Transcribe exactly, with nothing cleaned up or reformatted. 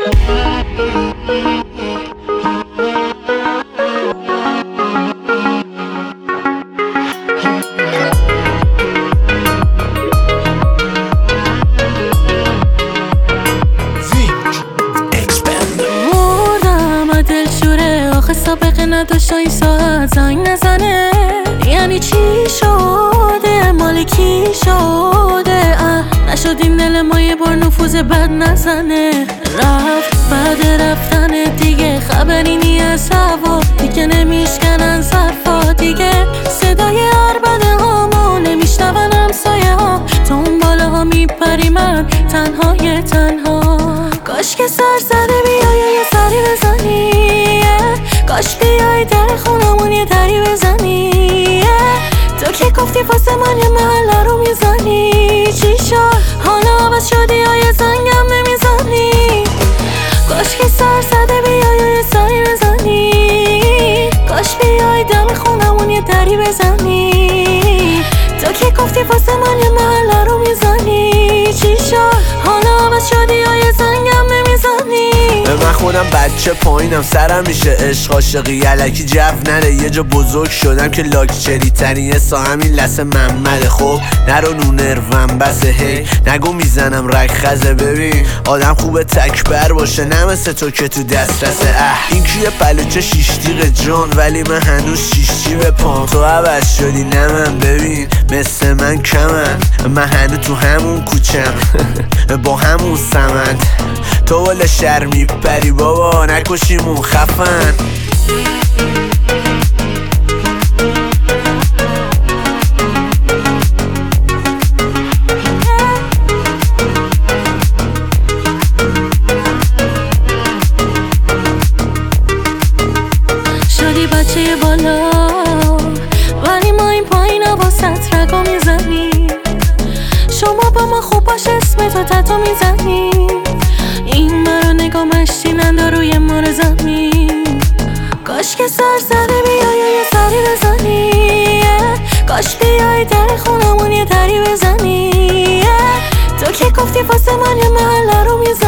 سابقه نداشت این ساعت زنگ نزنه، یعنی چی شده؟ مال کی شده؟ اه نشدیم دل ما یه بار نفوذ بد نزنه. رفت بعد رفتن دیگه خبری نی از هوا، دیگه نمیشکنن ظرفا، دیگه صدای عربده هامو نمیشنون همسایه ها. تو اون بالا ها میپری، من تنهای تنها. کاش که سر زده بیای یه سری بزنی، کاش بیای در خونمون یه دری بزنی. تو که گفتی واسه من یه محله رو میزنی، چی شد؟ حالا عوض شدی یا یه زنگم نمیزنی؟ کاش که سر زده بیای یه سری بزنی، کاش بیای در خونمون یه دری بزنی. تو که گفتی واسه من یه محله رو میزنی، چی شد؟ حالا عوض شدی یا یه زنگم نمیزنی؟ من خودم بچه پایینم، سرم میشه عشق عاشقی علکی جو نره. یه جا بزرگ شدم که لاکچری ترین حسا همین لسه محمده. خب نرو نونروم بسه، هی نگو میزنم رگ خزه. ببین آدم خوبه تکبر باشه، نه مثل تو که تو دسترسه. اه این کیه پلوچه شیشتیق جان، ولی من هنوز شیشتی به پام. تو عوض شدی نه من، ببین مثل من کمن، من هنوز تو همون کوچم با همون سمند. تو والا شر میپری بابا، نکشیمون خفن. شدی بچه بالا ولی ما این پایین ها با ست رگا میزنی. شما با ما خوب باش اسم تو تتو میزنی. این مرا نگاه مشتیننده روی مار زمین. کاش که سر زده بیای یه سری بزنی، کاش بیای در خونمون یه دری بزنی. تو که گفتی واسه من یه محله رو میزنی.